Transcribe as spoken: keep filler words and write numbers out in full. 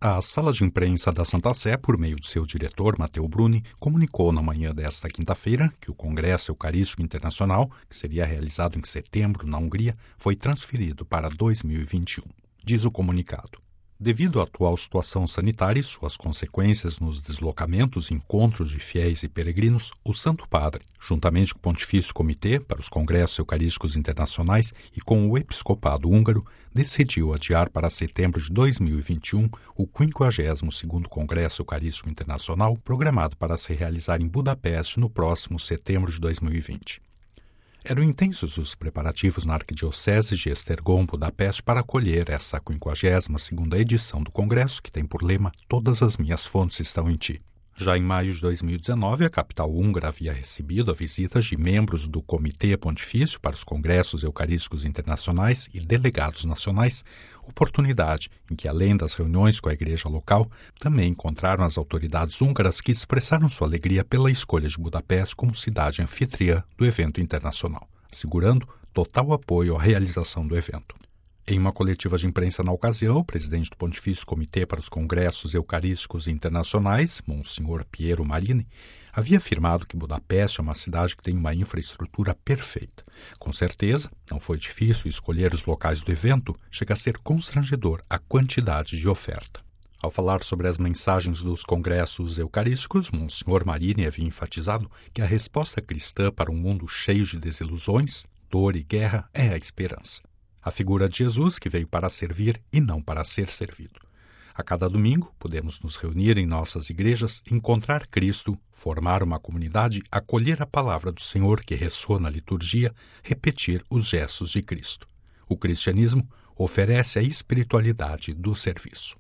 A sala de imprensa da Santa Sé, por meio de seu diretor, Matteo Bruni, comunicou na manhã desta quinta-feira que o Congresso Eucarístico Internacional, que seria realizado em setembro na Hungria, foi transferido para dois mil e vinte e um. Diz o comunicado: devido à atual situação sanitária e suas consequências nos deslocamentos e encontros de fiéis e peregrinos, o Santo Padre, juntamente com o Pontifício Comitê para os Congressos Eucarísticos Internacionais e com o Episcopado Húngaro, decidiu adiar para setembro de dois mil e vinte e um o quinquagésimo segundo Congresso Eucarístico Internacional, programado para se realizar em Budapeste no próximo setembro de dois mil e vinte. Eram intensos os preparativos na Arquidiocese de Esztergom, Budapeste, para acolher essa quinquagésima segunda edição do Congresso, que tem por lema "Todas as minhas fontes estão em ti". Já em maio de dois mil e dezenove, a capital húngara havia recebido a visita de membros do Comitê Pontifício para os Congressos Eucarísticos Internacionais e delegados nacionais, oportunidade em que, além das reuniões com a igreja local, também encontraram as autoridades húngaras que expressaram sua alegria pela escolha de Budapeste como cidade anfitriã do evento internacional, assegurando total apoio à realização do evento. Em uma coletiva de imprensa na ocasião, o presidente do Pontifício Comitê para os Congressos Eucarísticos Internacionais, Monsenhor Piero Marini, havia afirmado que Budapeste é uma cidade que tem uma infraestrutura perfeita. Com certeza, não foi difícil escolher os locais do evento, chega a ser constrangedor a quantidade de oferta. Ao falar sobre as mensagens dos congressos eucarísticos, Monsenhor Marini havia enfatizado que a resposta cristã para um mundo cheio de desilusões, dor e guerra é a esperança. A figura de Jesus que veio para servir e não para ser servido. A cada domingo, podemos nos reunir em nossas igrejas, encontrar Cristo, formar uma comunidade, acolher a palavra do Senhor que ressoa na liturgia, repetir os gestos de Cristo. O cristianismo oferece a espiritualidade do serviço.